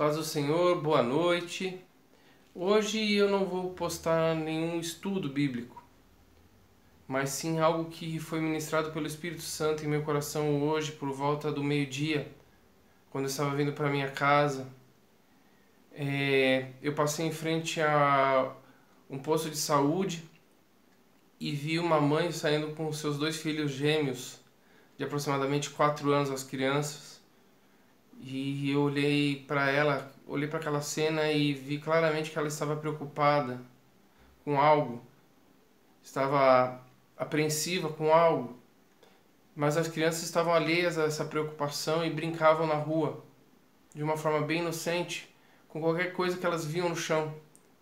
Paz do Senhor, boa noite. Hoje eu não vou postar nenhum estudo bíblico, mas sim algo que foi ministrado pelo Espírito Santo em meu coração hoje por volta do meio-dia, quando eu estava vindo para minha casa. Eu passei em frente a um posto de saúde e vi uma mãe saindo com seus dois filhos gêmeos, de aproximadamente 4 anos, as crianças. E eu olhei para ela, olhei para aquela cena e vi claramente que ela estava preocupada com algo, estava apreensiva com algo, mas as crianças estavam alheias a essa preocupação e brincavam na rua, de uma forma bem inocente, com qualquer coisa que elas viam no chão.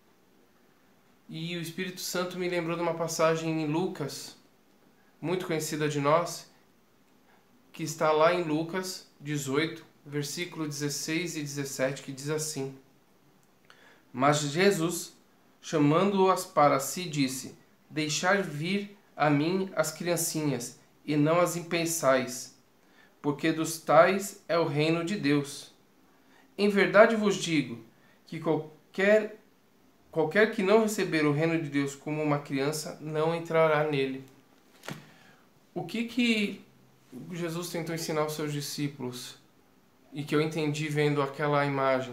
E o Espírito Santo me lembrou de uma passagem em Lucas, muito conhecida de nós, que está lá em Lucas 18, versículo 16 e 17, que diz assim: Mas Jesus, chamando-as para si, disse: Deixai vir a mim as criancinhas, e não as impeçais, porque dos tais é o reino de Deus. Em verdade vos digo que qualquer que não receber o reino de Deus como uma criança, não entrará nele. O que Jesus tentou ensinar aos seus discípulos, e que eu entendi vendo aquela imagem?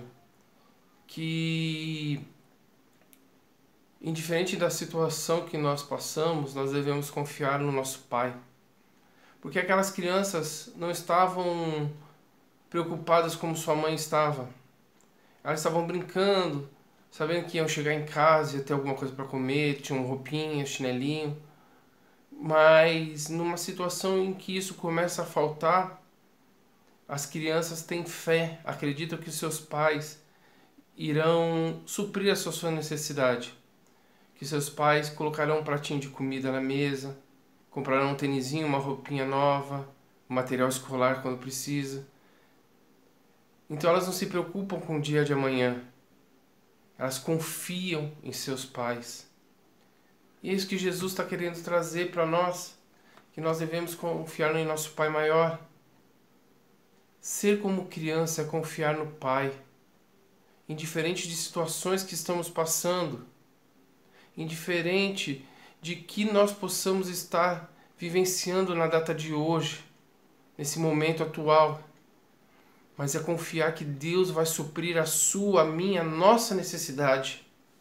Que, indiferente da situação que nós passamos, nós devemos confiar no nosso Pai. Porque aquelas crianças não estavam preocupadas como sua mãe estava. Elas estavam brincando, sabendo que iam chegar em casa, ia ter alguma coisa para comer, tinham roupinha, chinelinho. Mas numa situação em que isso começa a faltar, as crianças têm fé, acreditam que seus pais irão suprir a sua necessidade. Que seus pais colocarão um pratinho de comida na mesa, comprarão um tênisinho, uma roupinha nova, um material escolar quando precisa. Então elas não se preocupam com o dia de amanhã. Elas confiam em seus pais. E é isso que Jesus está querendo trazer para nós, que nós devemos confiar em nosso Pai maior. Ser como criança é confiar no Pai, indiferente de situações que estamos passando, indiferente de que nós possamos estar vivenciando na data de hoje, nesse momento atual, mas é confiar que Deus vai suprir a sua, a minha, a nossa necessidade.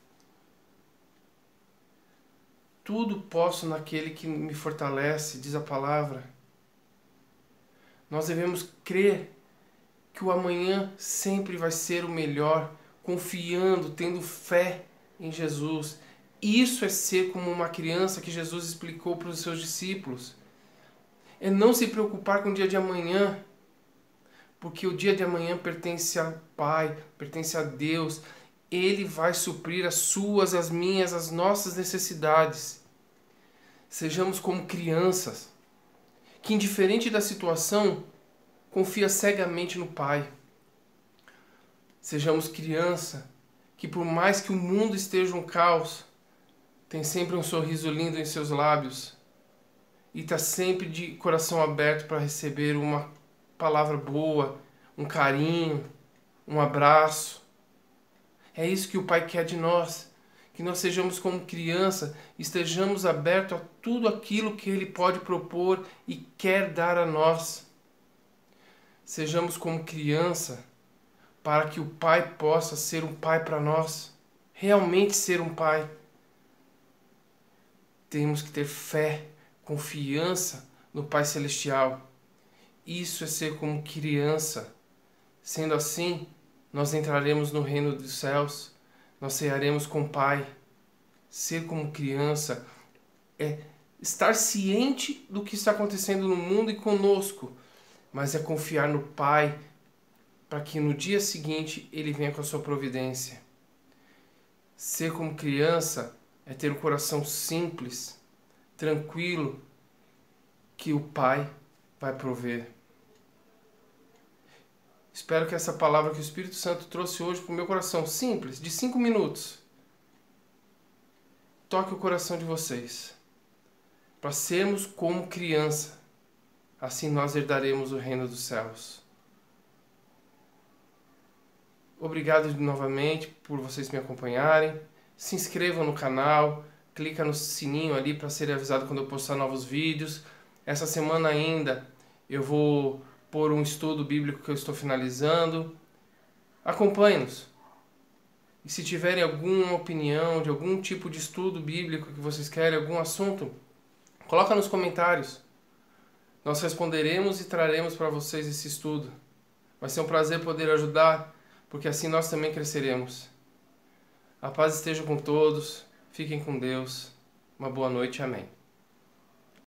Tudo posso naquele que me fortalece, diz a palavra. Nós devemos crer que o amanhã sempre vai ser o melhor, confiando, tendo fé em Jesus. Isso é ser como uma criança que Jesus explicou para os seus discípulos. É não se preocupar com o dia de amanhã, porque o dia de amanhã pertence ao Pai, pertence a Deus. Ele vai suprir as suas, as minhas, as nossas necessidades. Sejamos como crianças, que indiferente da situação, confia cegamente no Pai. Sejamos criança, que por mais que o mundo esteja um caos, tem sempre um sorriso lindo em seus lábios e está sempre de coração aberto para receber uma palavra boa, um carinho, um abraço. É isso que o Pai quer de nós, que nós sejamos como criança, estejamos abertos a tudo aquilo que Ele pode propor e quer dar a nós. Sejamos como criança, para que o Pai possa ser um Pai para nós, realmente ser um Pai. Temos que ter fé, confiança no Pai Celestial. Isso é ser como criança. Sendo assim, nós entraremos no reino dos céus, nós cearemos com o Pai. Ser como criança é estar ciente do que está acontecendo no mundo e conosco, mas é confiar no Pai, para que no dia seguinte Ele venha com a sua providência. Ser como criança é ter o coração simples, tranquilo, que o Pai vai prover. Espero que essa palavra que o Espírito Santo trouxe hoje para o meu coração, simples, de 5 minutos, toque o coração de vocês, para sermos como criança. Assim nós herdaremos o reino dos céus. Obrigado novamente por vocês me acompanharem. Se inscrevam no canal, clica no sininho ali para ser avisado quando eu postar novos vídeos. Essa semana ainda eu vou pôr um estudo bíblico que eu estou finalizando. Acompanhe-nos. E se tiverem alguma opinião de algum tipo de estudo bíblico que vocês querem, algum assunto, coloca nos comentários. Nós responderemos e traremos para vocês esse estudo. Vai ser um prazer poder ajudar, porque assim nós também cresceremos. A paz esteja com todos. Fiquem com Deus. Uma boa noite. Amém.